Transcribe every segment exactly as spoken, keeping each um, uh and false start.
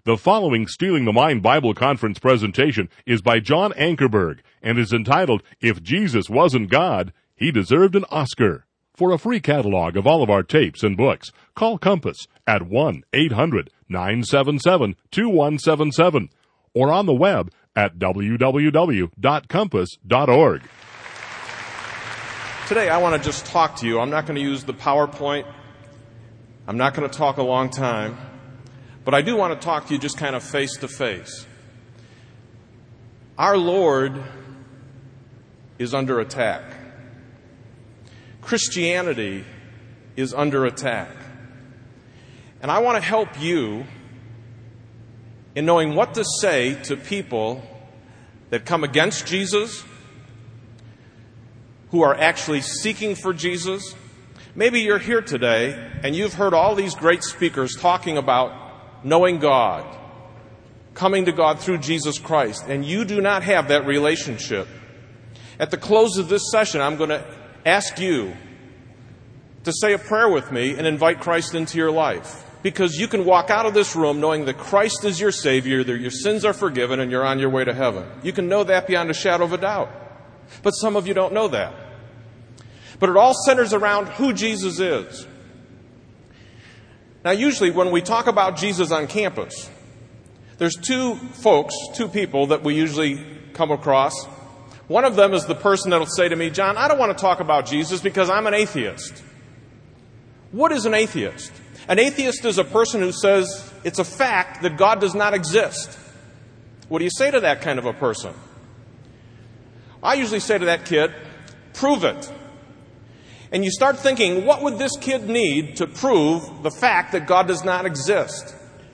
The following Stealing the Mind Bible Conference presentation is by John Ankerberg and is entitled, If Jesus Wasn't God, He Deserved an Oscar. For a free catalog of all of our tapes and books, call Compass at one eight hundred nine seven seven two one seven seven or on the web at w w w dot compass dot org. Today I want to just talk to you. I'm not going to use the PowerPoint. I'm not going to talk a long time. But I do want to talk to you just kind of face to face. Our Lord is under attack. Christianity is under attack. And I want to help you in knowing what to say to people that come against Jesus, who are actually seeking for Jesus. Maybe you're here today and you've heard all these great speakers talking about knowing God, coming to God through Jesus Christ, and you do not have that relationship. At the close of this session, I'm going to ask you to say a prayer with me and invite Christ into your life. Because you can walk out of this room knowing that Christ is your Savior, that your sins are forgiven, and you're on your way to heaven. You can know that beyond a shadow of a doubt. But some of you don't know that. But it all centers around who Jesus is. Now, usually when we talk about Jesus on campus, there's two folks, two people that we usually come across. One of them is the person that will say to me, John, I don't want to talk about Jesus because I'm an atheist. What is an atheist? An atheist is a person who says it's a fact that God does not exist. What do you say to that kind of a person? I usually say to that kid, prove it. And you start thinking, what would this kid need to prove the fact that God does not exist?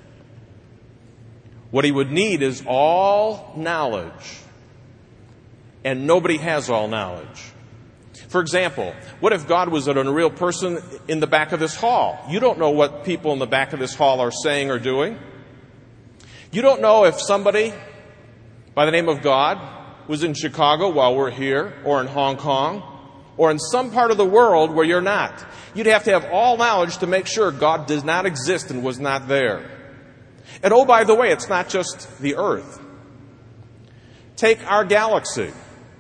What he would need is all knowledge. And nobody has all knowledge. For example, what if God was an unreal person in the back of this hall? You don't know what people in the back of this hall are saying or doing. You don't know if somebody by the name of God was in Chicago while we're here, or in Hong Kong, or in some part of the world where you're not. You'd have to have all knowledge to make sure God does not exist and was not there. And oh, by the way, it's not just the earth. Take our galaxy.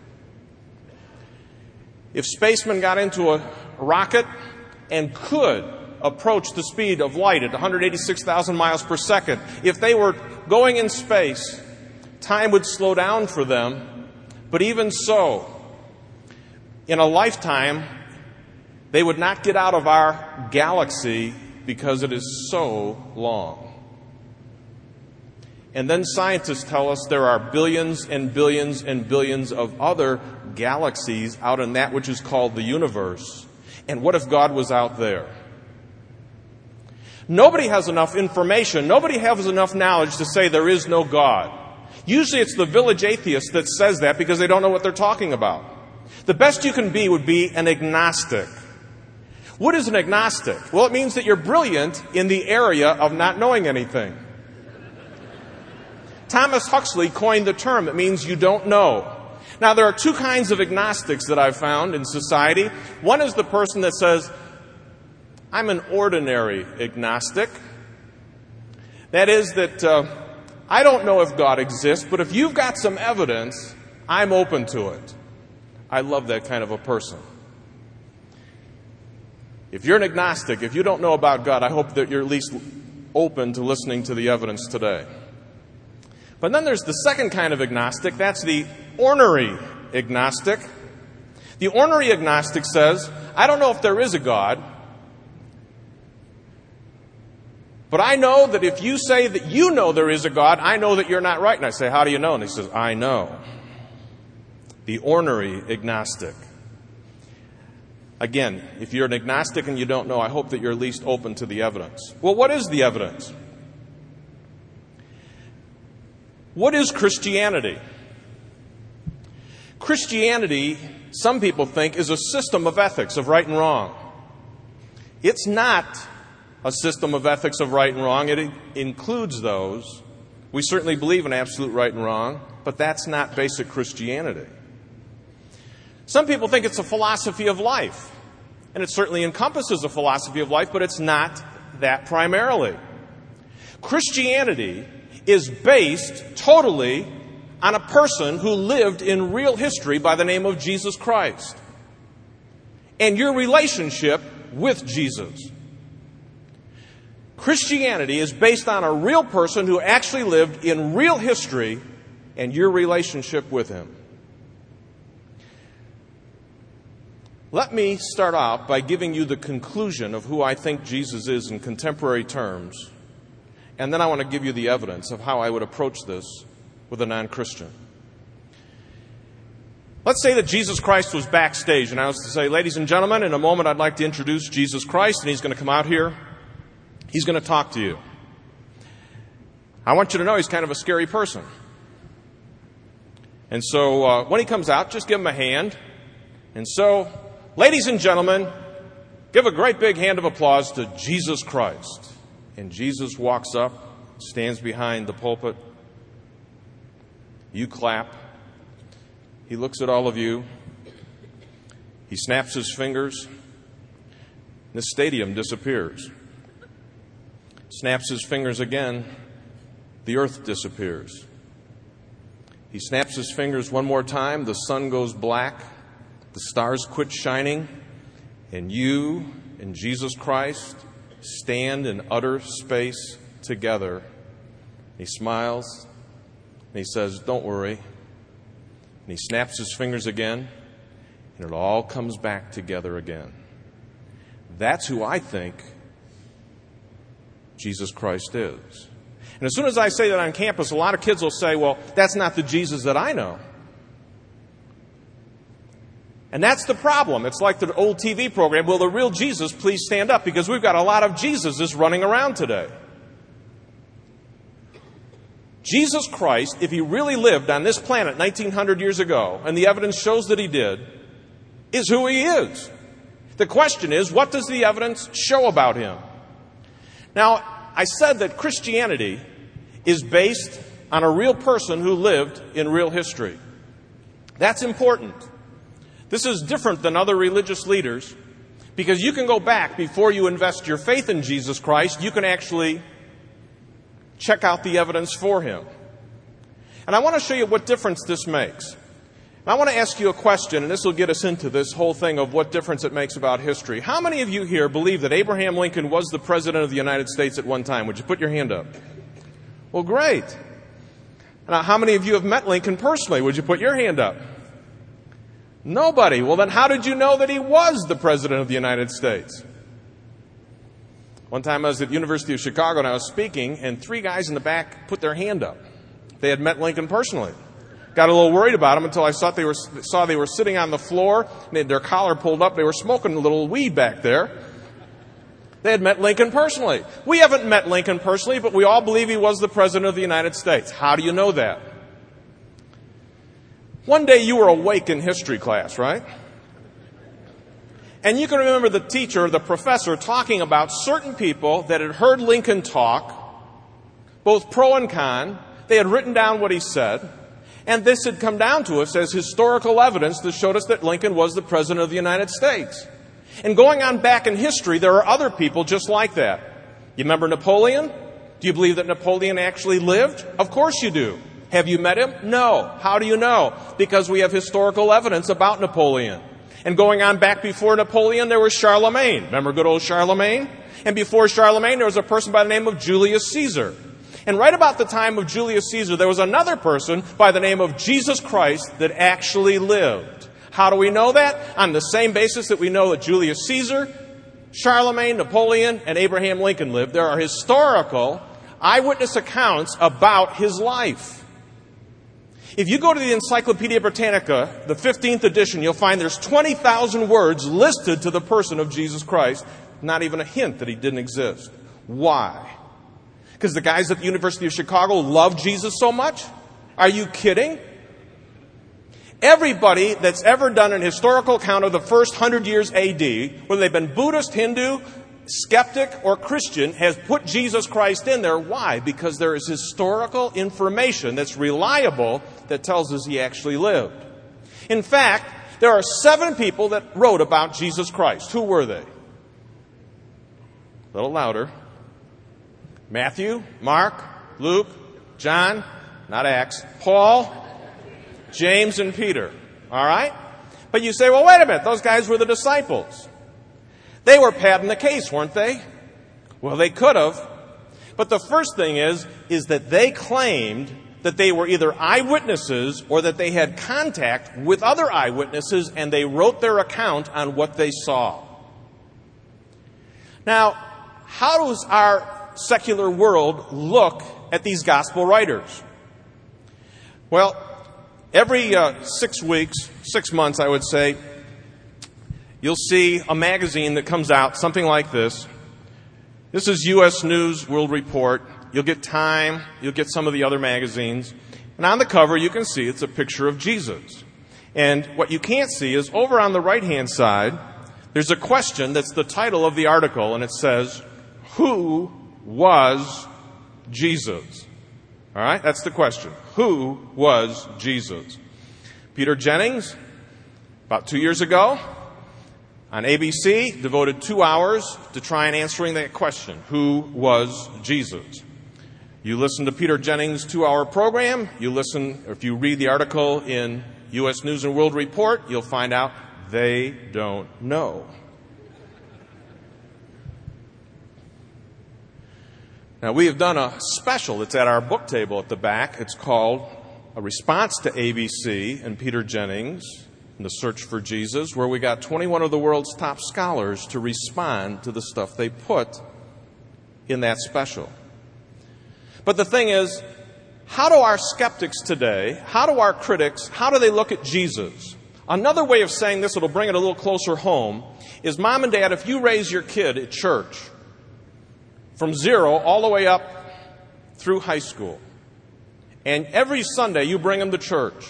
If spacemen got into a rocket and could approach the speed of light at one hundred eighty-six thousand miles per second, if they were going in space, time would slow down for them. But even so, in a lifetime, they would not get out of our galaxy because it is so long. And then scientists tell us there are billions and billions and billions of other galaxies out in that which is called the universe. And what if God was out there? Nobody has enough information, nobody has enough knowledge to say there is no God. Usually it's the village atheist that says that because they don't know what they're talking about. The best you can be would be an agnostic. What is an agnostic? Well, it means that you're brilliant in the area of not knowing anything. Thomas Huxley coined the term. It means you don't know. Now, there are two kinds of agnostics that I've found in society. One is the person that says, I'm an ordinary agnostic. That is that uh, I don't know if God exists, but if you've got some evidence, I'm open to it. I love that kind of a person. If you're an agnostic, if you don't know about God, I hope that you're at least open to listening to the evidence today. But then there's the second kind of agnostic. That's the ornery agnostic. The ornery agnostic says, I don't know if there is a God, but I know that if you say that you know there is a God, I know that you're not right. And I say, how do you know? And he says, I know. The ornery agnostic. Again, if you're an agnostic and you don't know, I hope that you're at least open to the evidence. Well, what is the evidence? What is Christianity? Christianity, some people think, is a system of ethics of right and wrong. It's not a system of ethics of right and wrong. It includes those. We certainly believe in absolute right and wrong, but that's not basic Christianity. Some people think it's a philosophy of life, and it certainly encompasses a philosophy of life, but it's not that primarily. Christianity is based totally on a person who lived in real history by the name of Jesus Christ. And your relationship with Jesus. Christianity is based on a real person who actually lived in real history and your relationship with him. Let me start out by giving you the conclusion of who I think Jesus is in contemporary terms, and then I want to give you the evidence of how I would approach this with a non-Christian. Let's say that Jesus Christ was backstage, and I was to say, ladies and gentlemen, in a moment I'd like to introduce Jesus Christ, and he's going to come out here. He's going to talk to you. I want you to know he's kind of a scary person. And so uh, when he comes out, just give him a hand. And so, ladies and gentlemen, give a great big hand of applause to Jesus Christ. And Jesus walks up, stands behind the pulpit. You clap. He looks at all of you. He snaps his fingers. The stadium disappears. Snaps his fingers again, the earth disappears. He snaps his fingers one more time, the sun goes black, the stars quit shining, and you and Jesus Christ stand in utter space together. He smiles, and he says, don't worry. And he snaps his fingers again, and it all comes back together again. That's who I think Jesus Christ is. And as soon as I say that on campus, a lot of kids will say, well, that's not the Jesus that I know. And that's the problem. It's like the old T V program, will the real Jesus please stand up? Because we've got a lot of Jesuses running around today. Jesus Christ, if he really lived on this planet nineteen hundred years ago, and the evidence shows that he did, is who he is. The question is, what does the evidence show about him? Now, I said that Christianity is based on a real person who lived in real history. That's important. This is different than other religious leaders because you can go back before you invest your faith in Jesus Christ. You can actually check out the evidence for him. And I want to show you what difference this makes. I want to ask you a question, and this will get us into this whole thing of what difference it makes about history. How many of you here believe that Abraham Lincoln was the President of the United States at one time? Would you put your hand up? Well, great. Now, how many of you have met Lincoln personally? Would you put your hand up? Nobody. Well, then how did you know that he was the President of the United States? One time I was at the University of Chicago and I was speaking, and three guys in the back put their hand up. They had met Lincoln personally. Got a little worried about them until I saw they were, saw they were sitting on the floor, and they had their collar pulled up. They were smoking a little weed back there. They had met Lincoln personally. We haven't met Lincoln personally, but we all believe he was the President of the United States. How do you know that? One day you were awake in history class, right? And you can remember the teacher, the professor, talking about certain people that had heard Lincoln talk, both pro and con. They had written down what he said. And this had come down to us as historical evidence that showed us that Lincoln was the President of the United States. And going on back in history, there are other people just like that. You remember Napoleon? Do you believe that Napoleon actually lived? Of course you do. Have you met him? No. How do you know? Because we have historical evidence about Napoleon. And going on back before Napoleon, there was Charlemagne. Remember good old Charlemagne? And before Charlemagne, there was a person by the name of Julius Caesar. And right about the time of Julius Caesar, there was another person by the name of Jesus Christ that actually lived. How do we know that? On the same basis that we know that Julius Caesar, Charlemagne, Napoleon, and Abraham Lincoln lived. There are historical eyewitness accounts about his life. If you go to the Encyclopedia Britannica, the fifteenth edition, you'll find there's twenty thousand words listed to the person of Jesus Christ. Not even a hint that he didn't exist. Why? Because the guys at the University of Chicago love Jesus so much? Are you kidding? Everybody that's ever done an historical account of the first hundred years A D, whether they've been Buddhist, Hindu, skeptic, or Christian, has put Jesus Christ in there. Why? Because there is historical information that's reliable that tells us he actually lived. In fact, there are seven people that wrote about Jesus Christ. Who were they? A little louder. Matthew, Mark, Luke, John, not Acts, Paul, James, and Peter. All right? But you say, well, wait a minute, those guys were the disciples. They were padding the case, weren't they? Well, they could have. But the first thing is, is that they claimed that they were either eyewitnesses or that they had contact with other eyewitnesses, and they wrote their account on what they saw. Now, how does our secular world look at these gospel writers? Well, every uh, six weeks, six months, I would say, you'll see a magazine that comes out, something like this. This is U S News World Report. You'll get Time. You'll get some of the other magazines. And on the cover, you can see it's a picture of Jesus. And what you can't see is over on the right-hand side, there's a question that's the title of the article, and it says, who was Jesus? All right, that's the question. Who was Jesus? Peter Jennings, about two years ago, on A B C, devoted two hours to try and answering that question. Who was Jesus? You listen to Peter Jennings' two-hour program. You listen, or if you read the article in U S News and World Report, you'll find out they don't know. Now, we have done a special that's at our book table at the back. It's called A Response to A B C and Peter Jennings in the Search for Jesus, where we got twenty-one of the world's top scholars to respond to the stuff they put in that special. But the thing is, how do our skeptics today, how do our critics, how do they look at Jesus? Another way of saying this, it'll bring it a little closer home, is mom and dad, if you raise your kid at church from zero all the way up through high school, and every Sunday you bring them to church,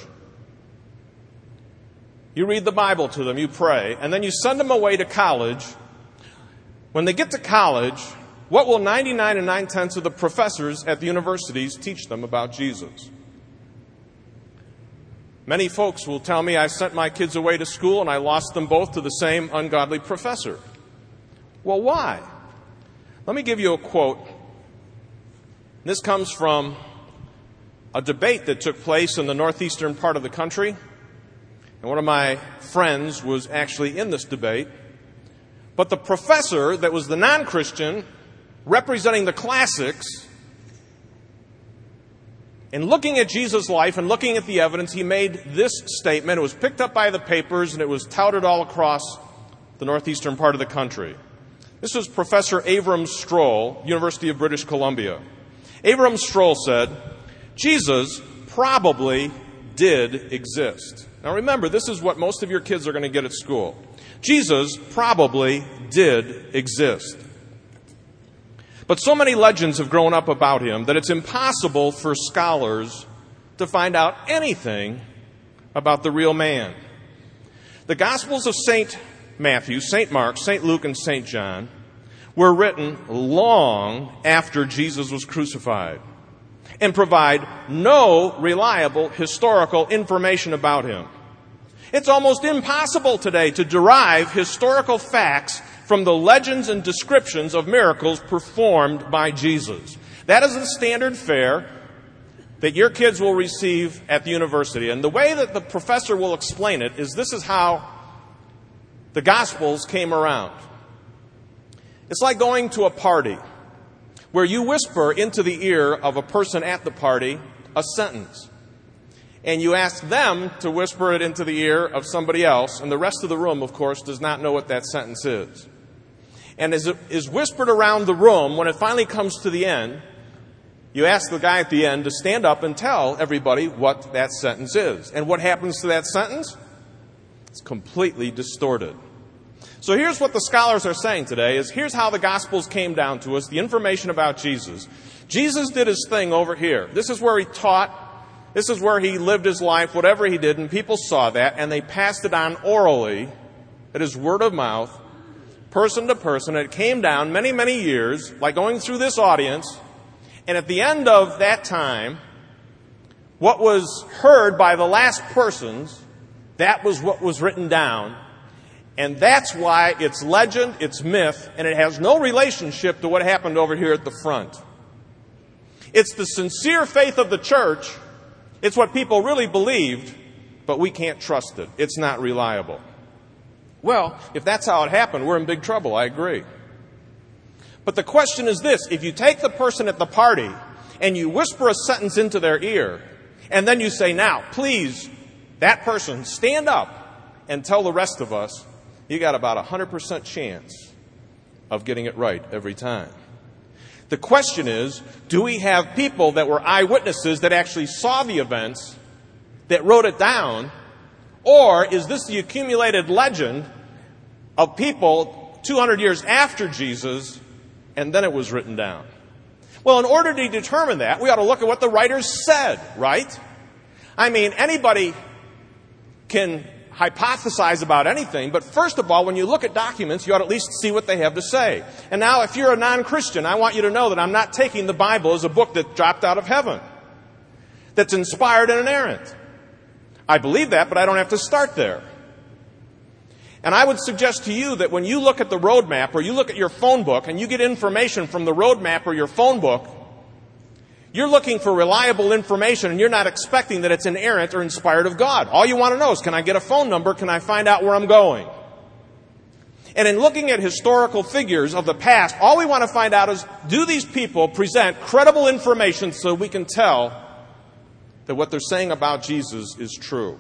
you read the Bible to them, you pray, and then you send them away to college. When they get to college, what will ninety-nine and nine-tenths of the professors at the universities teach them about Jesus? Many folks will tell me I sent my kids away to school and I lost them both to the same ungodly professor. Well, why? Let me give you a quote. This comes from a debate that took place in the northeastern part of the country. And one of my friends was actually in this debate. But the professor that was the non-Christian, representing the classics, and looking at Jesus' life and looking at the evidence, he made this statement. It was picked up by the papers and it was touted all across the northeastern part of the country. This was Professor Avram Stroll, University of British Columbia. Avram Stroll said, Jesus probably did exist. Now remember, this is what most of your kids are going to get at school. Jesus probably did exist. But so many legends have grown up about him that it's impossible for scholars to find out anything about the real man. The Gospels of Saint Matthew, Saint Mark, Saint Luke, and Saint John were written long after Jesus was crucified and provide no reliable historical information about him. It's almost impossible today to derive historical facts from the legends and descriptions of miracles performed by Jesus. That is the standard fare that your kids will receive at the university. And the way that the professor will explain it is this is how the Gospels came around. It's like going to a party where you whisper into the ear of a person at the party a sentence. And you ask them to whisper it into the ear of somebody else, and the rest of the room, of course, does not know what that sentence is. And as it is whispered around the room, when it finally comes to the end, you ask the guy at the end to stand up and tell everybody what that sentence is. And what happens to that sentence? It's completely distorted. So here's what the scholars are saying today, is here's how the Gospels came down to us, the information about Jesus. Jesus did his thing over here. This is where he taught. This is where he lived his life, whatever he did, and people saw that, and they passed it on orally, it is word of mouth, person to person. And it came down many, many years, like going through this audience, and at the end of that time, what was heard by the last persons, that was what was written down. And that's why it's legend, it's myth, and it has no relationship to what happened over here at the front. It's the sincere faith of the church. It's what people really believed, but we can't trust it. It's not reliable. Well, if that's how it happened, we're in big trouble. I agree. But the question is this. If you take the person at the party and you whisper a sentence into their ear, and then you say, now, please, that person, stand up and tell the rest of us, you got about a one hundred percent chance of getting it right every time. The question is, do we have people that were eyewitnesses that actually saw the events, that wrote it down, or is this the accumulated legend of people two hundred years after Jesus, and then it was written down? Well, in order to determine that, we ought to look at what the writers said, right? I mean, anybody can hypothesize about anything, but first of all, when you look at documents, you ought to at least see what they have to say. And now, if you're a non-Christian, I want you to know that I'm not taking the Bible as a book that dropped out of heaven, that's inspired and inerrant. I believe that, but I don't have to start there. And I would suggest to you that when you look at the road map or you look at your phone book and you get information from the road map or your phone book, you're looking for reliable information and you're not expecting that it's inerrant or inspired of God. All you want to know is, can I get a phone number? Can I find out where I'm going? And in looking at historical figures of the past, all we want to find out is, do these people present credible information so we can tell that what they're saying about Jesus is true?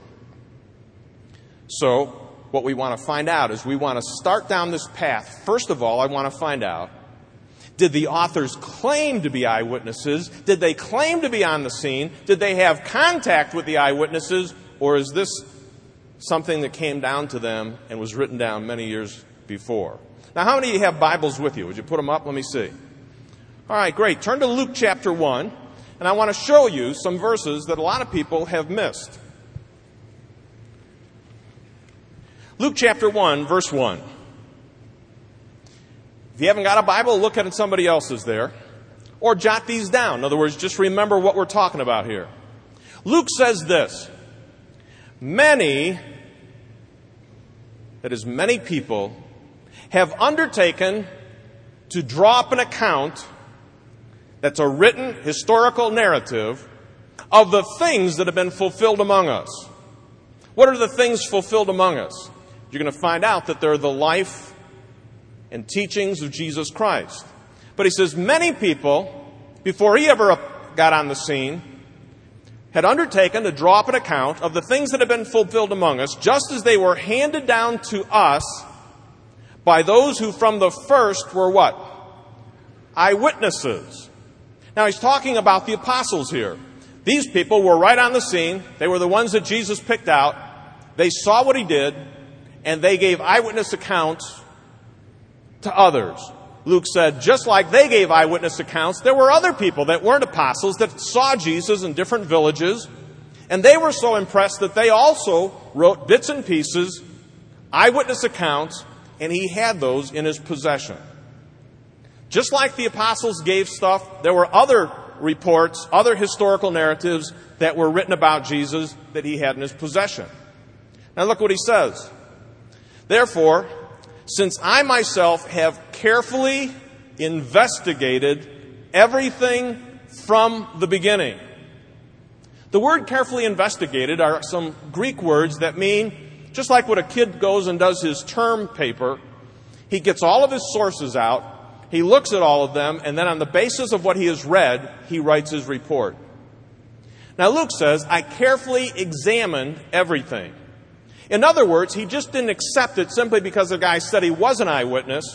So, what we want to find out is we want to start down this path. First of all, I want to find out, did the authors claim to be eyewitnesses? Did they claim to be on the scene? Did they have contact with the eyewitnesses? Or is this something that came down to them and was written down many years before? Now, how many of you have Bibles with you? Would you put them up? Let me see. All right, great. Turn to Luke chapter one, and I want to show you some verses that a lot of people have missed. Luke chapter one, verse one. If you haven't got a Bible, look at somebody else's there. Or jot these down. In other words, just remember what we're talking about here. Luke says this. Many, that is many people, have undertaken to draw up an account that's a written historical narrative of the things that have been fulfilled among us. What are the things fulfilled among us? You're going to find out that they're the life and teachings of Jesus Christ. But he says many people, before he ever got on the scene, had undertaken to draw up an account of the things that have been fulfilled among us, just as they were handed down to us by those who from the first were what? Eyewitnesses. Now he's talking about the apostles here. These people were right on the scene. They were the ones that Jesus picked out. They saw what he did, and they gave eyewitness accounts to others. Luke said, just like they gave eyewitness accounts, there were other people that weren't apostles that saw Jesus in different villages, and they were so impressed that they also wrote bits and pieces, eyewitness accounts, and he had those in his possession. Just like the apostles gave stuff, there were other reports, other historical narratives that were written about Jesus that he had in his possession. Now look what he says. Therefore, since I myself have carefully investigated everything from the beginning. The word carefully investigated are some Greek words that mean, just like when a kid goes and does his term paper, he gets all of his sources out, he looks at all of them, and then on the basis of what he has read, he writes his report. Now Luke says, I carefully examined everything. In other words, he just didn't accept it simply because the guy said he was an eyewitness.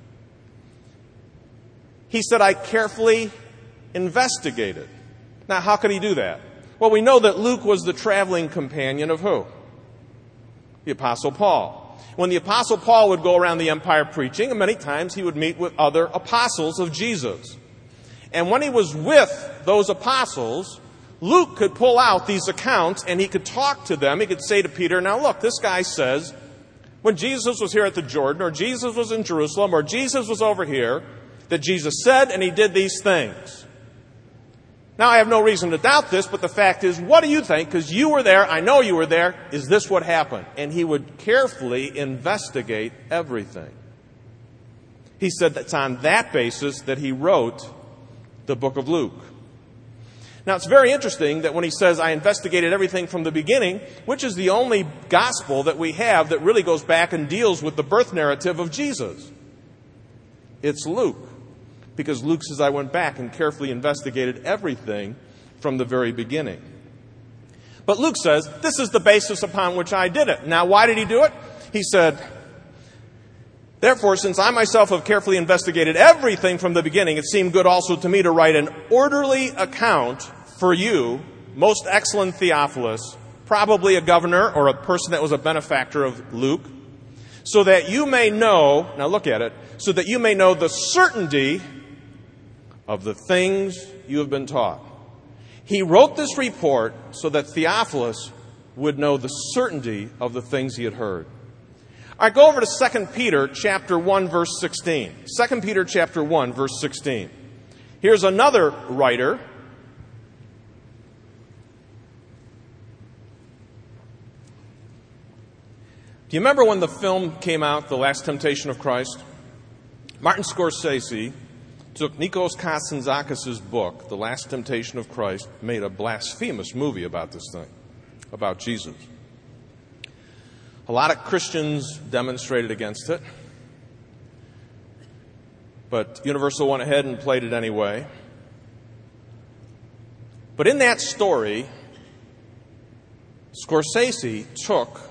He said, I carefully investigated. Now, how could he do that? Well, we know that Luke was the traveling companion of who? The Apostle Paul. When the Apostle Paul would go around the empire preaching, and many times he would meet with other apostles of Jesus. And when he was with those apostles, Luke could pull out these accounts and he could talk to them. He could say to Peter, now look, this guy says, when Jesus was here at the Jordan, or Jesus was in Jerusalem, or Jesus was over here, that Jesus said and he did these things. Now I have no reason to doubt this, but the fact is, what do you think? Because you were there, I know you were there. Is this what happened? And he would carefully investigate everything. He said that's on that basis that he wrote the book of Luke. Now, it's very interesting that when he says, I investigated everything from the beginning, which is the only gospel that we have that really goes back and deals with the birth narrative of Jesus. It's Luke. Because Luke says, I went back and carefully investigated everything from the very beginning. But Luke says, this is the basis upon which I did it. Now, why did he do it? He said, therefore, since I myself have carefully investigated everything from the beginning, it seemed good also to me to write an orderly account for you, most excellent Theophilus, probably a governor or a person that was a benefactor of Luke, so that you may know, now look at it, so that you may know the certainty of the things you have been taught. He wrote this report so that Theophilus would know the certainty of the things he had heard. All right, go over to Second Peter chapter one, verse sixteen. Second Peter chapter one, verse sixteen. Here's another writer. Do you remember when the film came out, The Last Temptation of Christ? Martin Scorsese took Nikos Kazantzakis' book, The Last Temptation of Christ, made a blasphemous movie about this thing, about Jesus. A lot of Christians demonstrated against it, but Universal went ahead and played it anyway. But in that story, Scorsese took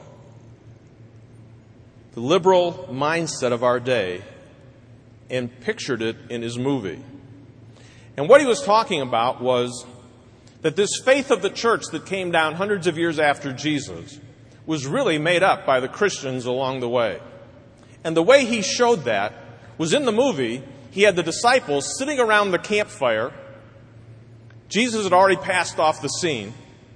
the liberal mindset of our day and pictured it in his movie. And what he was talking about was that this faith of the church that came down hundreds of years after Jesus was really made up by the Christians along the way. And the way he showed that was in the movie. He had the disciples sitting around the campfire. Jesus had already passed off the scene.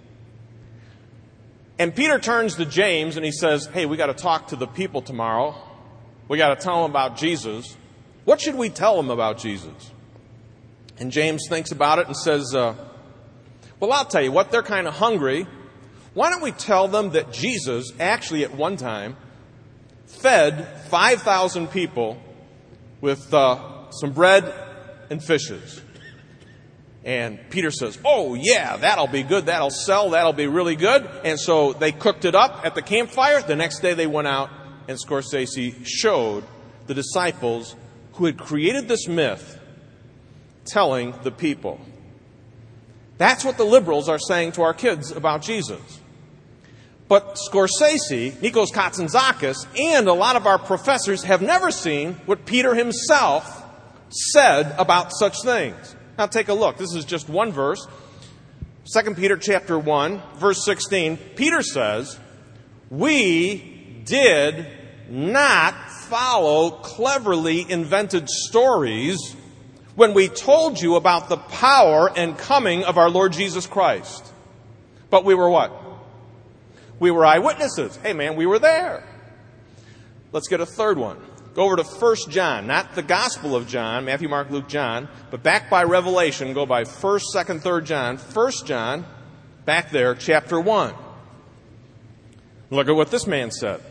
And Peter turns to James and he says, hey, we got to talk to the people tomorrow. We got to tell them about Jesus. What should we tell them about Jesus? And James thinks about it and says, uh, well, I'll tell you what, they're kind of hungry. Why don't we tell them that Jesus actually at one time fed five thousand people with uh, some bread and fishes? And Peter says, oh, yeah, that'll be good. That'll sell. That'll be really good. And so they cooked it up at the campfire. The next day they went out and Scorsese showed the disciples who had created this myth telling the people. That's what the liberals are saying to our kids about Jesus. But Scorsese, Nikos Kazantzakis, and a lot of our professors have never seen what Peter himself said about such things. Now take a look. This is just one verse. Second Peter chapter one, verse sixteen. Peter says, we did not follow cleverly invented stories when we told you about the power and coming of our Lord Jesus Christ. But we were what? We were eyewitnesses. Hey man, we were there. Let's get a third one. Go over to First John, not the Gospel of John, Matthew, Mark, Luke, John, but back by Revelation, go by First, Second, Third John. First John, back there, chapter one. Look at what this man said.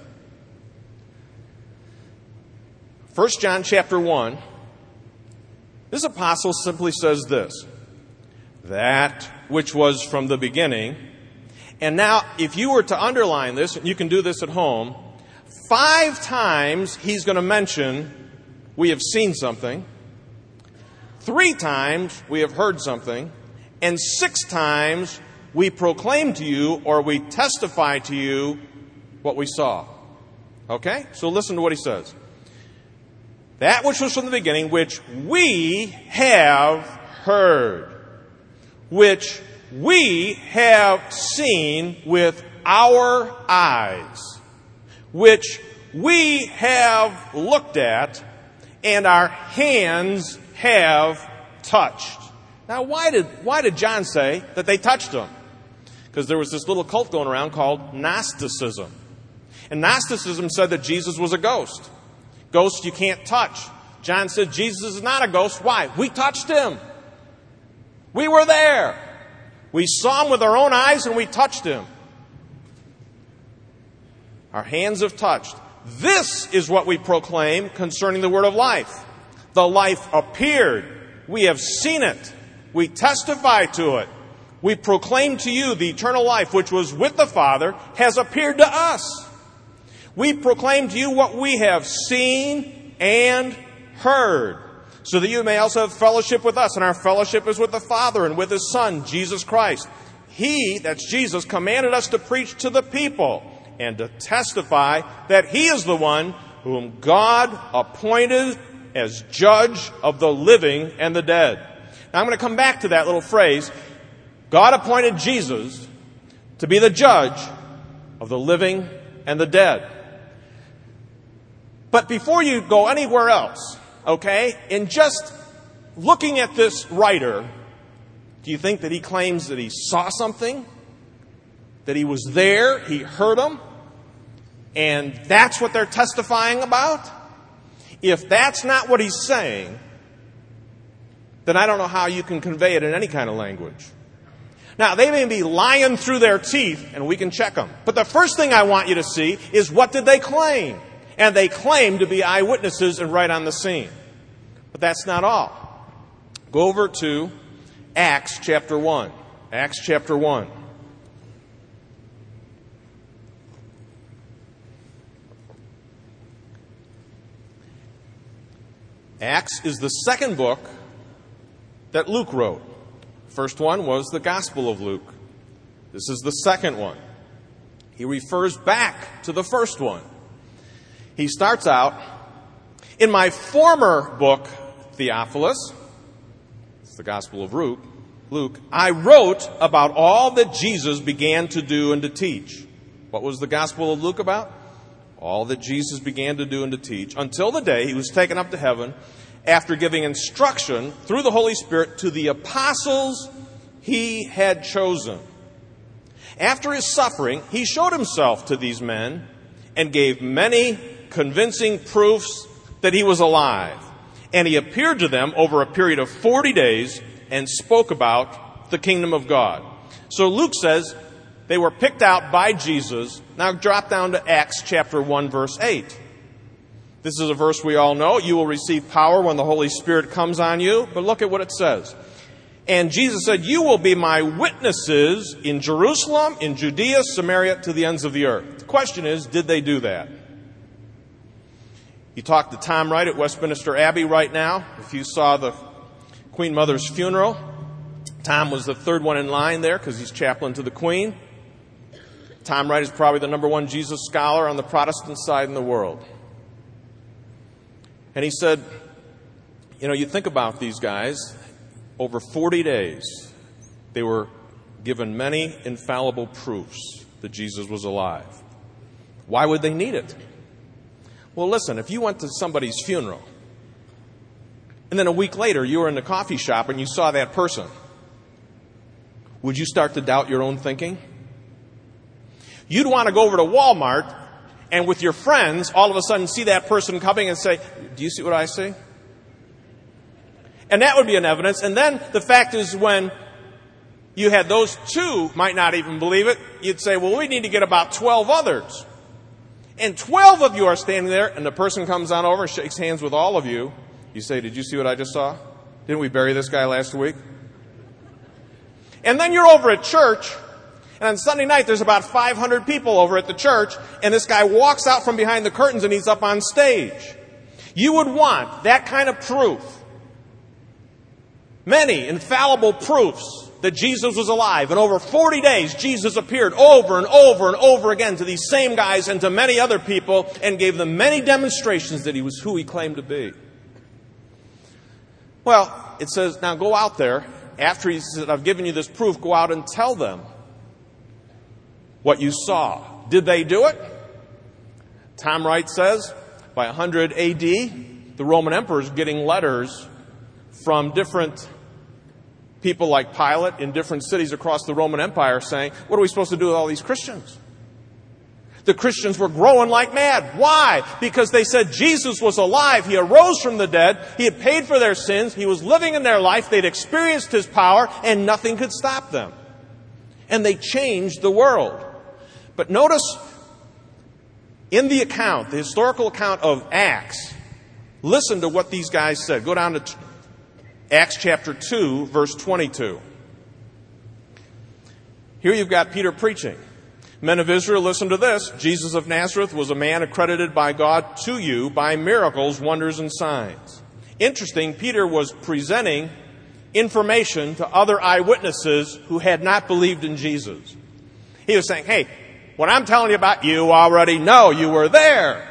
First John chapter one, this apostle simply says this, that which was from the beginning. And now, if you were to underline this, and you can do this at home, five times he's going to mention we have seen something, three times we have heard something, and six times we proclaim to you or we testify to you what we saw. Okay? So listen to what he says. That which was from the beginning, which we have heard, which we have seen with our eyes, which we have looked at and our hands have touched. Now, why did, why did John say that they touched him? Because there was this little cult going around called Gnosticism. And Gnosticism said that Jesus was a ghost. Ghost you can't touch. John said Jesus is not a ghost. Why? We touched him. We were there. We saw him with our own eyes and we touched him. Our hands have touched. This is what we proclaim concerning the word of life. The life appeared. We have seen it. We testify to it. We proclaim to you the eternal life which was with the Father has appeared to us. We proclaim to you what we have seen and heard, so that you may also have fellowship with us. And our fellowship is with the Father and with His Son, Jesus Christ. He, that's Jesus, commanded us to preach to the people and to testify that He is the one whom God appointed as judge of the living and the dead. Now I'm going to come back to that little phrase. God appointed Jesus to be the judge of the living and the dead. But before you go anywhere else, okay, in just looking at this writer, do you think that he claims that he saw something? That he was there, he heard them, and that's what they're testifying about? If that's not what he's saying, then I don't know how you can convey it in any kind of language. Now, they may be lying through their teeth, and we can check them. But the first thing I want you to see is, what did they claim? And they claim to be eyewitnesses and right on the scene. But that's not all. Go over to Acts chapter one. Acts chapter one. Acts is the second book that Luke wrote. First one was the Gospel of Luke. This is the second one. He refers back to the first one. He starts out, in my former book, Theophilus, it's the Gospel of Luke, Luke, I wrote about all that Jesus began to do and to teach. What was the Gospel of Luke about? All that Jesus began to do and to teach, until the day He was taken up to heaven, after giving instruction through the Holy Spirit to the apostles He had chosen. After His suffering, He showed Himself to these men and gave many convincing proofs that He was alive. And He appeared to them over a period of forty days and spoke about the kingdom of God. So Luke says they were picked out by Jesus. Now drop down to Acts chapter one, verse eight. This is a verse we all know. You will receive power when the Holy Spirit comes on you. But look at what it says. And Jesus said, you will be my witnesses in Jerusalem, in Judea, Samaria, to the ends of the earth. The question is, did they do that? You talk to Tom Wright at Westminster Abbey right now. If you saw the Queen Mother's funeral, Tom was the third one in line there because he's chaplain to the Queen. Tom Wright is probably the number one Jesus scholar on the Protestant side in the world. And he said, you know, you think about these guys, over forty days, they were given many infallible proofs that Jesus was alive. Why would they need it? Well, listen, if you went to somebody's funeral, and then a week later you were in the coffee shop and you saw that person, would you start to doubt your own thinking? You'd want to go over to Walmart and with your friends, all of a sudden see that person coming and say, do you see what I see? And that would be an evidence. And then the fact is, when you had those two might not even believe it, you'd say, well, we need to get about twelve others. And twelve of you are standing there, and the person comes on over and shakes hands with all of you. You say, did you see what I just saw? Didn't we bury this guy last week? And then you're over at church, and on Sunday night there's about five hundred people over at the church, and this guy walks out from behind the curtains and he's up on stage. You would want that kind of proof. Many infallible proofs that Jesus was alive. And over forty days, Jesus appeared over and over and over again to these same guys and to many other people and gave them many demonstrations that He was who He claimed to be. Well, it says, now go out there. After He said, I've given you this proof, go out and tell them what you saw. Did they do it? Tom Wright says, by one hundred A D, the Roman emperors getting letters from different people like Pilate in different cities across the Roman Empire saying, what are we supposed to do with all these Christians? The Christians were growing like mad. Why? Because they said Jesus was alive. He arose from the dead. He had paid for their sins. He was living in their life. They'd experienced His power, and nothing could stop them. And they changed the world. But notice, in the account, the historical account of Acts, listen to what these guys said. Go down to Acts chapter two, verse twenty-two. Here you've got Peter preaching. Men of Israel, listen to this. Jesus of Nazareth was a man accredited by God to you by miracles, wonders, and signs. Interesting, Peter was presenting information to other eyewitnesses who had not believed in Jesus. He was saying, hey, what I'm telling you about, you already know. You were there.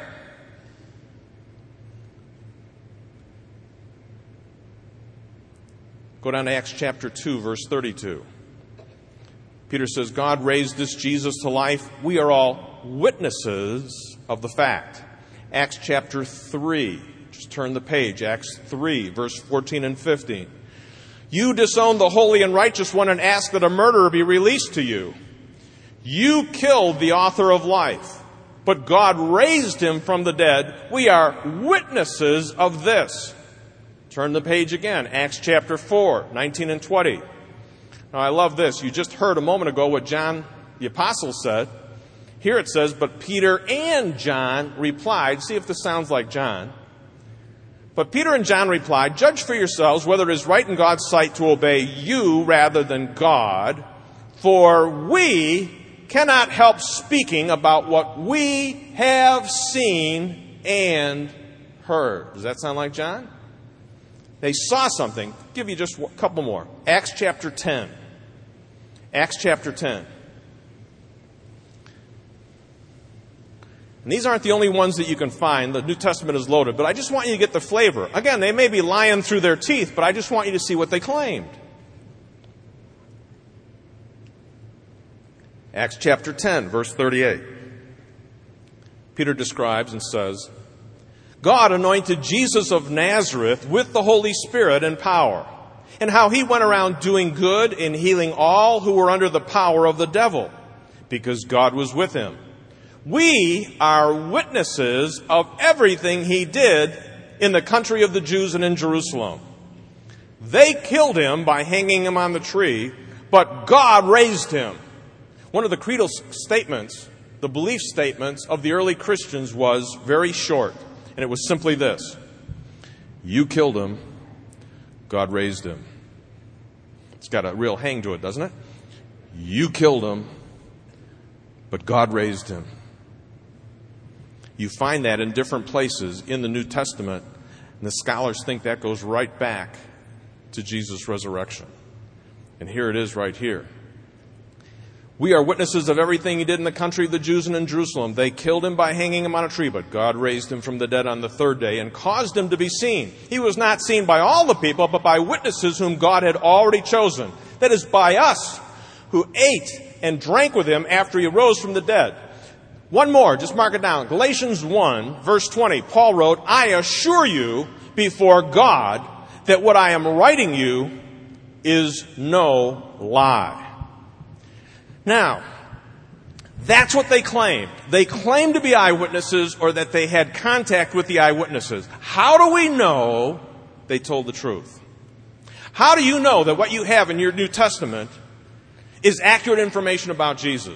Go down to Acts chapter two, verse thirty-two. Peter says, God raised this Jesus to life. We are all witnesses of the fact. Acts chapter three. Just turn the page. Acts three, verse fourteen and fifteen. You disowned the holy and righteous one and asked that a murderer be released to you. You killed the author of life, but God raised him from the dead. We are witnesses of this. Turn the page again. Acts chapter four, nineteen and twenty. Now, I love this. You just heard a moment ago what John the Apostle said. Here it says, but Peter and John replied. See if this sounds like John. But Peter and John replied, judge for yourselves whether it is right in God's sight to obey you rather than God, for we cannot help speaking about what we have seen and heard. Does that sound like John? They saw something. I'll give you just a couple more. Acts chapter ten. Acts chapter ten. And these aren't the only ones that you can find. The New Testament is loaded. But I just want you to get the flavor. Again, they may be lying through their teeth, but I just want you to see what they claimed. Acts chapter ten, verse thirty-eight. Peter describes and says, God anointed Jesus of Nazareth with the Holy Spirit and power, and how he went around doing good and healing all who were under the power of the devil, because God was with him. We are witnesses of everything he did in the country of the Jews and in Jerusalem. They killed him by hanging him on the tree, but God raised him. One of the creedal statements, the belief statements of the early Christians was very short, and it was simply this. You killed him, God raised him. It's got a real hang to it, doesn't it? You killed him, but God raised him. You find that in different places in the New Testament, and the scholars think that goes right back to Jesus' resurrection. And here it is right here. We are witnesses of everything he did in the country of the Jews and in Jerusalem. They killed him by hanging him on a tree, but God raised him from the dead on the third day and caused him to be seen. He was not seen by all the people, but by witnesses whom God had already chosen. That is, by us, who ate and drank with him after he rose from the dead. One more, just mark it down. Galatians one, verse twenty, Paul wrote, I assure you before God that what I am writing you is no lie. Now, that's what they claimed. They claimed to be eyewitnesses or that they had contact with the eyewitnesses. How do we know they told the truth? How do you know that what you have in your New Testament is accurate information about Jesus?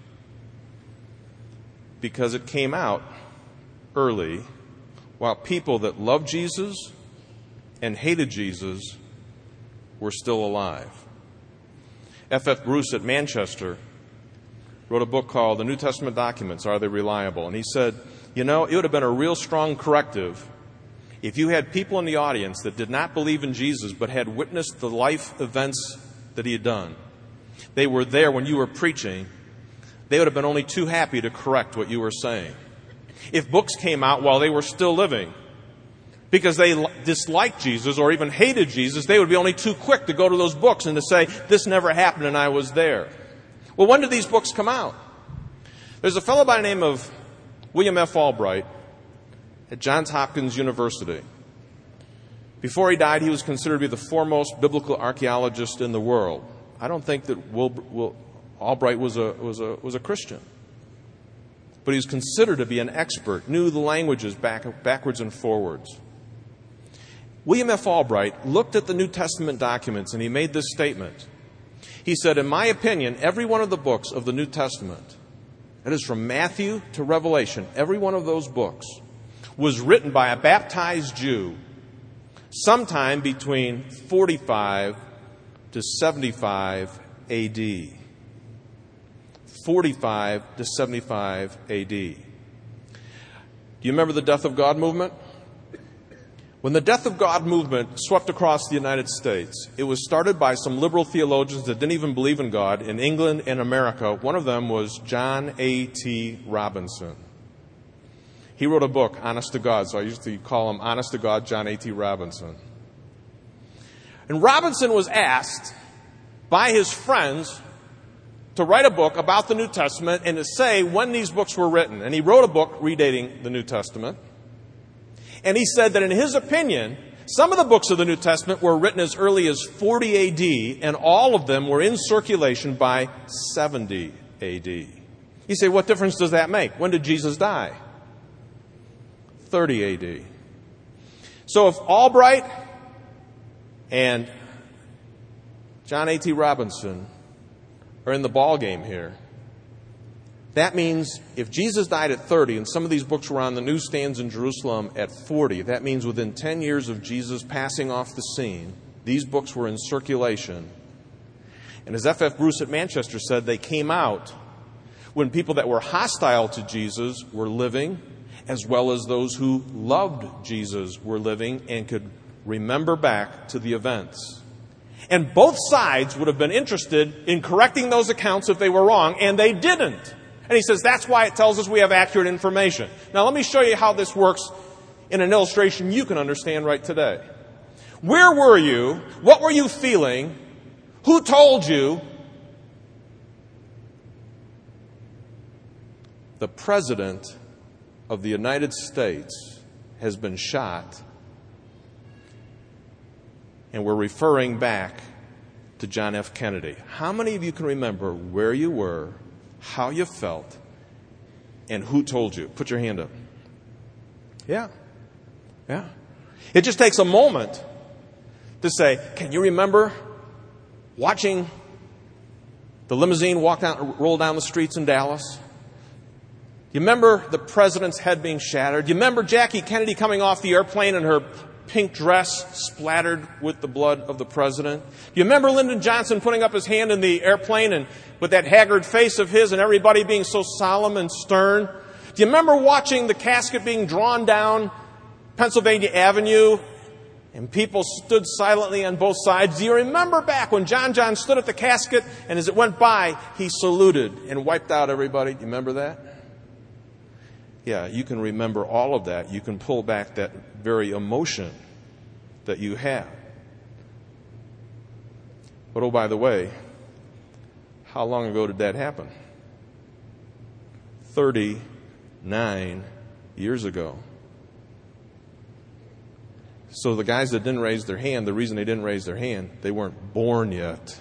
Because it came out early while people that loved Jesus and hated Jesus were still alive. F F Bruce at Manchester wrote a book called The New Testament Documents, Are They Reliable? And he said, you know, it would have been a real strong corrective if you had people in the audience that did not believe in Jesus but had witnessed the life events that he had done. They were there when you were preaching. They would have been only too happy to correct what you were saying. If books came out while they were still living, because they disliked Jesus or even hated Jesus, they would be only too quick to go to those books and to say, this never happened and I was there. Well, when did these books come out? There's a fellow by the name of William F. Albright at Johns Hopkins University. Before he died, he was considered to be the foremost biblical archaeologist in the world. I don't think that Will, Will, Albright was a, was, a, was a Christian. But he was considered to be an expert, knew the languages back, backwards and forwards. William F. Albright looked at the New Testament documents and he made this statement. He said, in my opinion, every one of the books of the New Testament, that is from Matthew to Revelation, every one of those books was written by a baptized Jew sometime between forty-five to seventy-five A D. forty-five to seventy-five A D. Do you remember the Death of God movement? When the Death of God movement swept across the United States, it was started by some liberal theologians that didn't even believe in God in England and America. One of them was John A T Robinson. He wrote a book, Honest to God, so I used to call him Honest to God John A T Robinson. And Robinson was asked by his friends to write a book about the New Testament and to say when these books were written. And he wrote a book redating the New Testament. And he said that in his opinion, some of the books of the New Testament were written as early as forty A D, and all of them were in circulation by seventy A D. You say, what difference does that make? When did Jesus die? thirty A D. So if Albright and John A T Robinson are in the ball game here, that means if Jesus died at thirty and some of these books were on the newsstands in Jerusalem at forty, that means within ten years of Jesus passing off the scene, these books were in circulation. And as F F Bruce at Manchester said, they came out when people that were hostile to Jesus were living, as well as those who loved Jesus were living and could remember back to the events. And both sides would have been interested in correcting those accounts if they were wrong, and they didn't. And he says that's why it tells us we have accurate information. Now let me show you how this works in an illustration you can understand right today. Where were you? What were you feeling? Who told you? The President of the United States has been shot, and we're referring back to John F. Kennedy. How many of you can remember where you were, how you felt, and who told you? Put your hand up. Yeah. Yeah. It just takes a moment to say, can you remember watching the limousine walk down, roll down the streets in Dallas? You remember the president's head being shattered? You remember Jackie Kennedy coming off the airplane and her pink dress splattered with the blood of the president? You remember Lyndon Johnson putting up his hand in the airplane and with that haggard face of his and everybody being so solemn and stern? Do you remember watching the casket being drawn down Pennsylvania Avenue and people stood silently on both sides? Do you remember back when John John stood at the casket and as it went by, he saluted and wiped out everybody? Do you remember that? Yeah, you can remember all of that. You can pull back that very emotion that you have. But oh, by the way, how long ago did that happen? thirty-nine years ago. So the guys that didn't raise their hand, the reason they didn't raise their hand, they weren't born yet.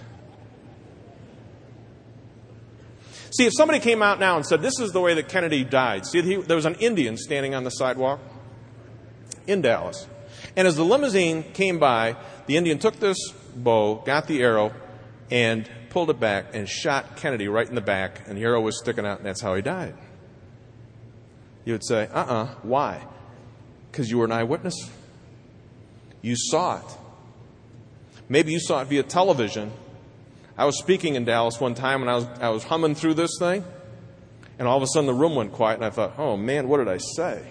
See, if somebody came out now and said, this is the way that Kennedy died. See, he, there was an Indian standing on the sidewalk in Dallas. And as the limousine came by, the Indian took this bow, got the arrow, and pulled it back and shot Kennedy right in the back. And the arrow was sticking out, and that's how he died. You would say, uh-uh, why? Because you were an eyewitness. You saw it. Maybe you saw it via television. I was speaking in Dallas one time, and I was, I was humming through this thing, and all of a sudden the room went quiet, and I thought, oh, man, what did I say?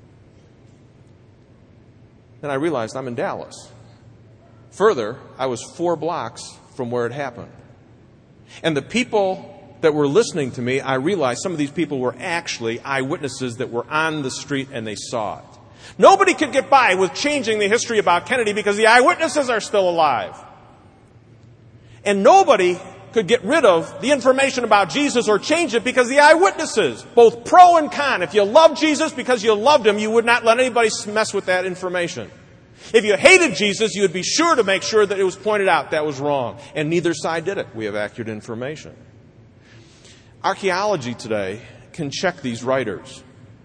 Then I realized I'm in Dallas. Further, I was four blocks from where it happened. And the people that were listening to me, I realized some of these people were actually eyewitnesses that were on the street, and they saw it. Nobody could get by with changing the history about Kennedy because the eyewitnesses are still alive. And nobody could get rid of the information about Jesus or change it because the eyewitnesses, both pro and con, if you love Jesus because you loved him, you would not let anybody mess with that information. If you hated Jesus, you would be sure to make sure that it was pointed out that was wrong. And neither side did it. We have accurate information. Archaeology today can check these writers.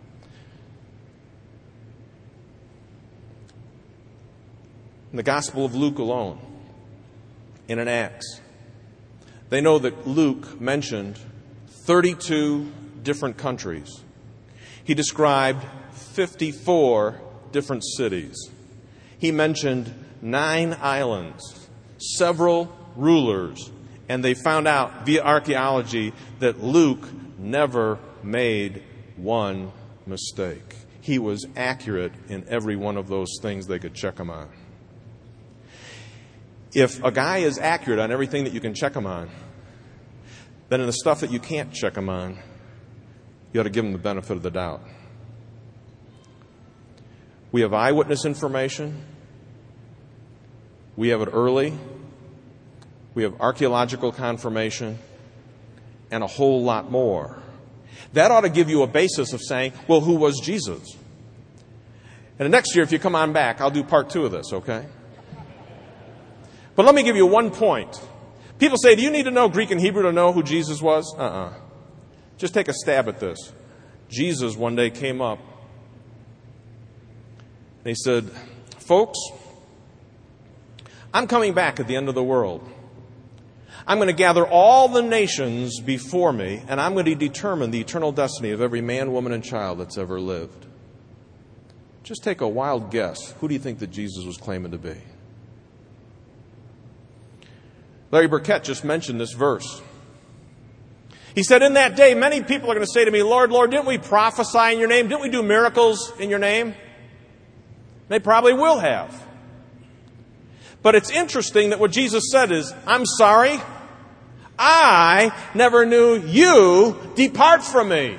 In the Gospel of Luke alone, in an Acts, they know that Luke mentioned thirty-two different countries. He described fifty-four different cities. He mentioned nine islands, several rulers, And they found out via archaeology that Luke never made one mistake. He was accurate in every one of those things they could check him on. If a guy is accurate on everything that you can check him on, then in the stuff that you can't check him on, you ought to give him the benefit of the doubt. We have eyewitness information. We have it early. We have archaeological confirmation and a whole lot more. That ought to give you a basis of saying, well, who was Jesus? And next year, if you come on back, I'll do part two of this, okay? But let me give you one point. People say, do you need to know Greek and Hebrew to know who Jesus was? Uh-uh. Just take a stab at this. Jesus one day came up and he said, folks, I'm coming back at the end of the world. I'm going to gather all the nations before me, and I'm going to determine the eternal destiny of every man, woman, and child that's ever lived. Just take a wild guess. Who do you think that Jesus was claiming to be? Larry Burkett just mentioned this verse. He said, in that day, many people are going to say to me, Lord, Lord, didn't we prophesy in your name? Didn't we do miracles in your name? They probably will have. But it's interesting that what Jesus said is, I'm sorry, I never knew you. Depart from me.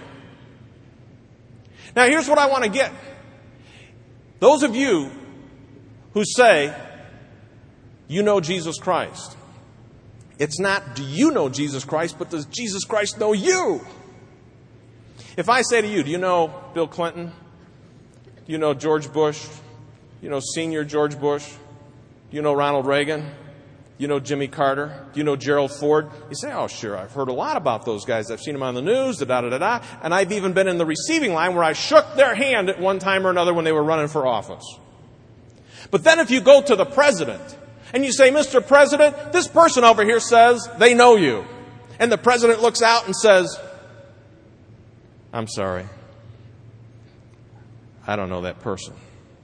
Now, here's what I want to get. Those of you who say, you know Jesus Christ. It's not, do you know Jesus Christ, but does Jesus Christ know you? If I say to you, do you know Bill Clinton? Do you know George Bush? Do you know Senior George Bush? Do you know Ronald Reagan? Do you know Jimmy Carter? Do you know Gerald Ford? You say, oh, sure, I've heard a lot about those guys. I've seen them on the news, da-da-da-da-da. And I've even been in the receiving line where I shook their hand at one time or another when they were running for office. But then if you go to the president and you say, Mister President, this person over here says they know you. And the president looks out and says, I'm sorry, I don't know that person.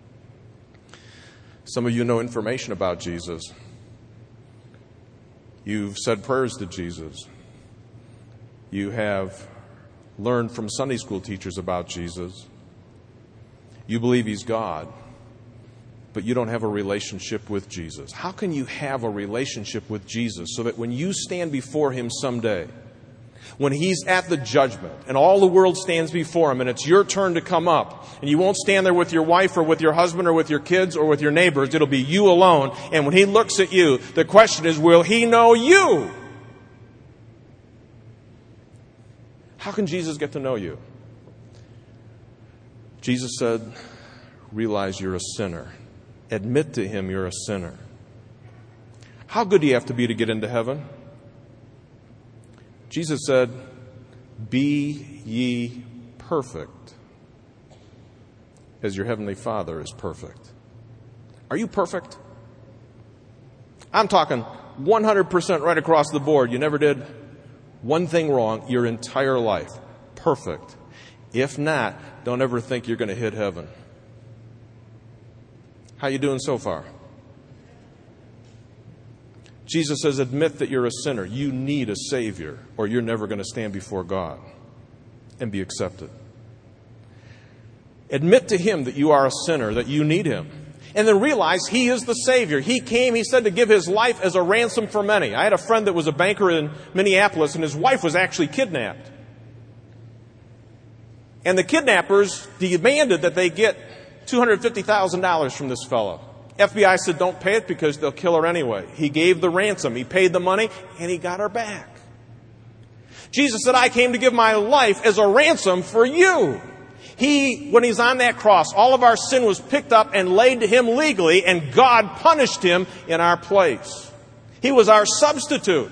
Some of you know information about Jesus. You've said prayers to Jesus. You have learned from Sunday school teachers about Jesus. You believe He's God, but you don't have a relationship with Jesus. How can you have a relationship with Jesus so that when you stand before Him someday, when He's at the judgment and all the world stands before Him and it's your turn to come up, and you won't stand there with your wife or with your husband or with your kids or with your neighbors, it'll be you alone, and when He looks at you, the question is, will He know you? How can Jesus get to know you? Jesus said, realize you're a sinner. Admit to Him you're a sinner. How good do you have to be to get into heaven? Jesus said, be ye perfect as your heavenly Father is perfect. Are you perfect? I'm talking one hundred percent right across the board. You never did one thing wrong your entire life. Perfect. If not, don't ever think you're going to hit heaven. How you doing so far? Jesus says, admit that you're a sinner. You need a Savior, or you're never going to stand before God and be accepted. Admit to Him that you are a sinner, that you need Him. And then realize He is the Savior. He came, He said, to give His life as a ransom for many. I had a friend that was a banker in Minneapolis, and his wife was actually kidnapped. And the kidnappers demanded that they get two hundred fifty thousand dollars from this fellow. F B I said, don't pay it because they'll kill her anyway. He gave the ransom. He paid the money, and he got her back. Jesus said, I came to give my life as a ransom for you. He, when He's on that cross, all of our sin was picked up and laid to Him legally, and God punished Him in our place. He was our substitute.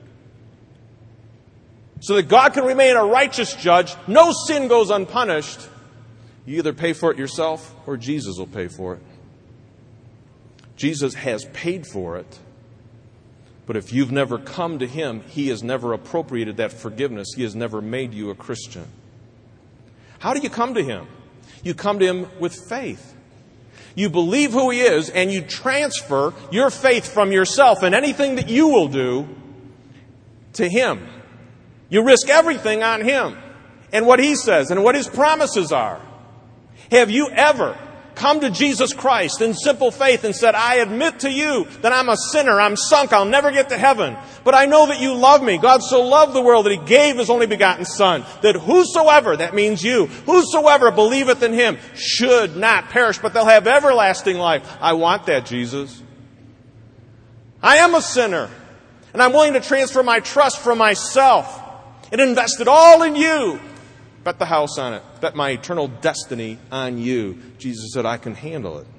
So that God can remain a righteous judge, no sin goes unpunished. You either pay for it yourself, or Jesus will pay for it. Jesus has paid for it. But if you've never come to Him, He has never appropriated that forgiveness. He has never made you a Christian. How do you come to Him? You come to Him with faith. You believe who He is, and you transfer your faith from yourself and anything that you will do to Him. You risk everything on Him and what He says and what His promises are. Have you ever come to Jesus Christ in simple faith and said, I admit to you that I'm a sinner, I'm sunk, I'll never get to heaven, but I know that you love me. God so loved the world that He gave His only begotten Son, that whosoever, that means you, whosoever believeth in Him should not perish, but they'll have everlasting life. I want that, Jesus. I am a sinner, and I'm willing to transfer my trust from myself and invest it all in you. Bet the house on it. Bet my eternal destiny on you. Jesus said, I can handle it.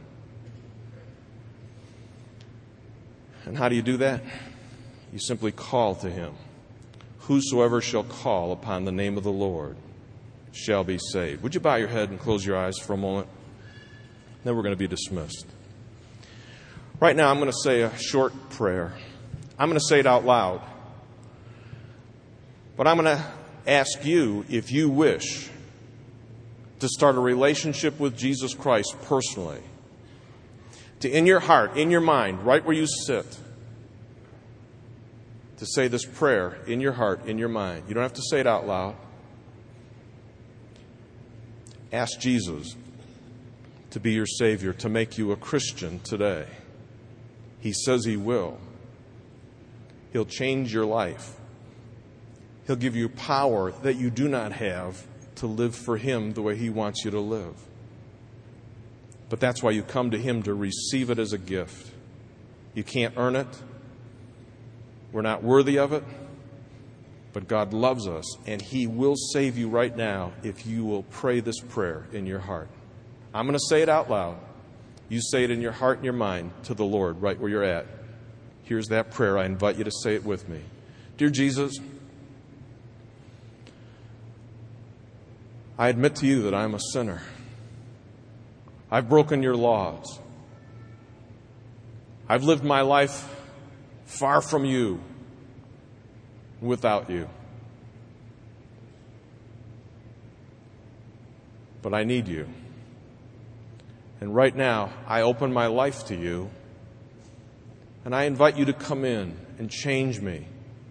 And how do you do that? You simply call to Him. Whosoever shall call upon the name of the Lord shall be saved. Would you bow your head and close your eyes for a moment? Then we're going to be dismissed. Right now, I'm going to say a short prayer. I'm going to say it out loud. But I'm going to ask you, if you wish to start a relationship with Jesus Christ personally, to in your heart, in your mind, right where you sit, to say this prayer in your heart, in your mind. You don't have to say it out loud. Ask Jesus to be your Savior, to make you a Christian today. He says He will. He'll change your life. He'll give you power that you do not have to live for Him the way He wants you to live. But that's why you come to Him, to receive it as a gift. You can't earn it. We're not worthy of it. But God loves us, and He will save you right now if you will pray this prayer in your heart. I'm going to say it out loud. You say it in your heart and your mind to the Lord right where you're at. Here's that prayer. I invite you to say it with me. Dear Jesus, I admit to you that I'm a sinner. I've broken your laws. I've lived my life far from you, without you. But I need you. And right now, I open my life to you, and I invite you to come in and change me.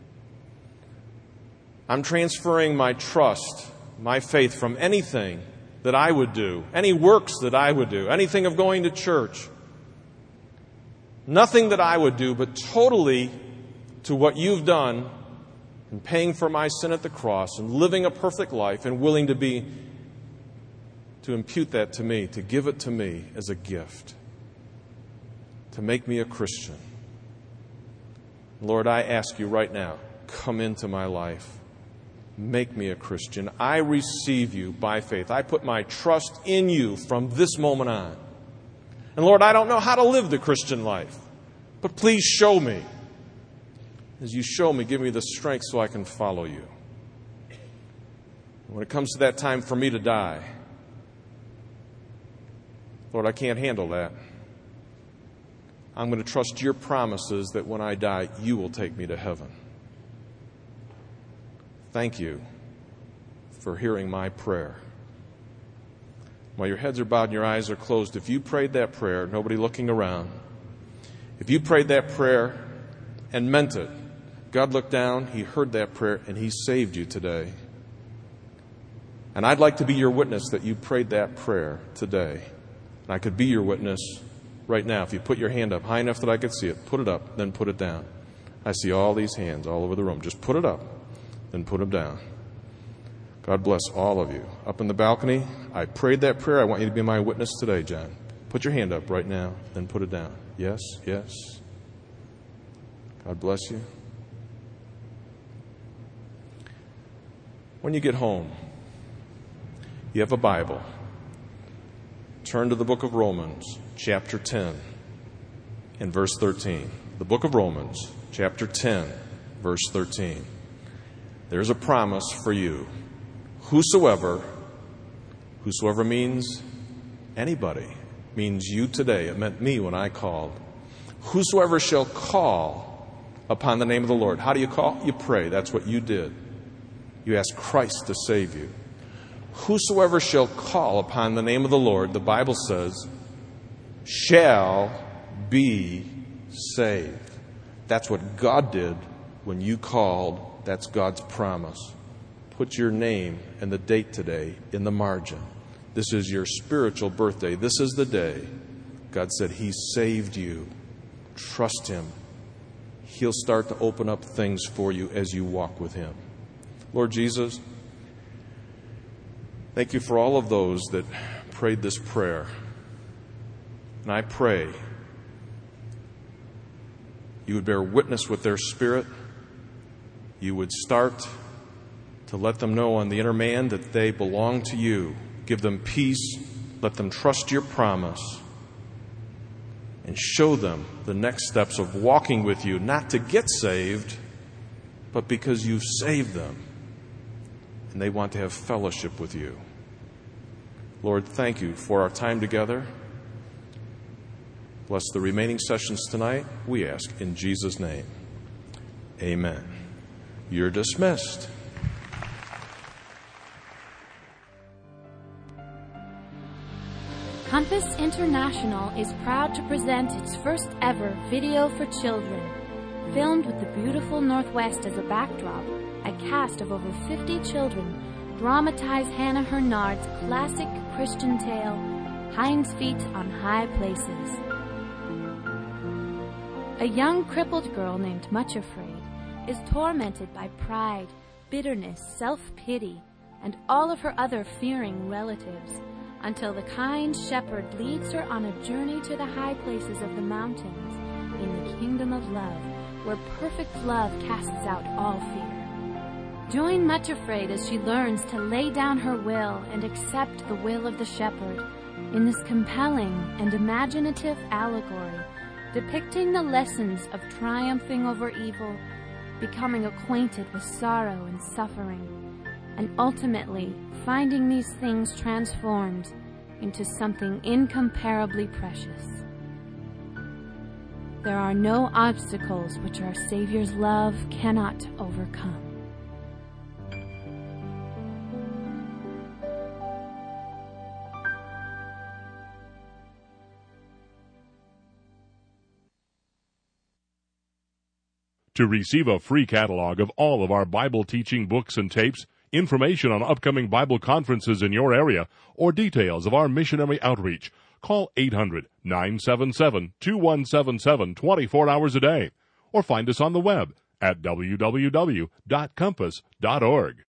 I'm transferring my trust, my faith from anything that I would do, any works that I would do, anything of going to church. Nothing that I would do, but totally to what you've done in paying for my sin at the cross and living a perfect life and willing to be, to impute that to me, to give it to me as a gift, to make me a Christian. Lord, I ask you right now, come into my life. Make me a Christian. I receive you by faith. I put my trust in you from this moment on. And Lord, I don't know how to live the Christian life, but please show me. As you show me, give me the strength so I can follow you. When it comes to that time for me to die, Lord, I can't handle that. I'm going to trust your promises that when I die, you will take me to heaven. Thank you for hearing my prayer. While your heads are bowed and your eyes are closed, if you prayed that prayer, nobody looking around, if you prayed that prayer and meant it, God looked down, He heard that prayer, and He saved you today. And I'd like to be your witness that you prayed that prayer today. And I could be your witness right now. If you put your hand up high enough that I could see it, put it up, then put it down. I see all these hands all over the room. Just put it up, then put them down. God bless all of you. Up in the balcony, I prayed that prayer. I want you to be my witness today, John. Put your hand up right now, then put it down. Yes, yes. God bless you. When you get home, you have a Bible. Turn to the book of Romans, chapter ten, and verse thirteen. The book of Romans, chapter ten, verse thirteen. There's a promise for you. Whosoever, whosoever means anybody, means you today. It meant me when I called. Whosoever shall call upon the name of the Lord. How do you call? You pray. That's what you did. You ask Christ to save you. Whosoever shall call upon the name of the Lord, the Bible says, shall be saved. That's what God did when you called That's God's promise. Put your name and the date today in the margin. This is your spiritual birthday. This is the day God said He saved you. Trust Him. He'll start to open up things for you as you walk with Him. Lord Jesus, thank you for all of those that prayed this prayer. And I pray you would bear witness with their spirit. You would start to let them know on the inner man that they belong to you. Give them peace. Let them trust your promise. And show them the next steps of walking with you, not to get saved, but because you've saved them. And they want to have fellowship with you. Lord, thank you for our time together. Bless the remaining sessions tonight, we ask in Jesus' name. Amen. You're dismissed. Compass International is proud to present its first ever video for children. Filmed with the beautiful Northwest as a backdrop, a cast of over fifty children dramatize Hannah Hurnard's classic Christian tale, Hind's Feet on High Places. A young crippled girl named Much Afraid is tormented by pride, bitterness, self-pity, and all of her other fearing relatives, until the kind shepherd leads her on a journey to the high places of the mountains in the kingdom of love, where perfect love casts out all fear. Join Much Afraid as she learns to lay down her will and accept the will of the shepherd in this compelling and imaginative allegory depicting the lessons of triumphing over evil, becoming acquainted with sorrow and suffering, and ultimately finding these things transformed into something incomparably precious. There are no obstacles which our Savior's love cannot overcome. To receive a free catalog of all of our Bible teaching books and tapes, information on upcoming Bible conferences in your area, or details of our missionary outreach, call eight hundred, nine seven seven, two one seven seven twenty-four hours a day, or find us on the web at w w w dot compass dot org.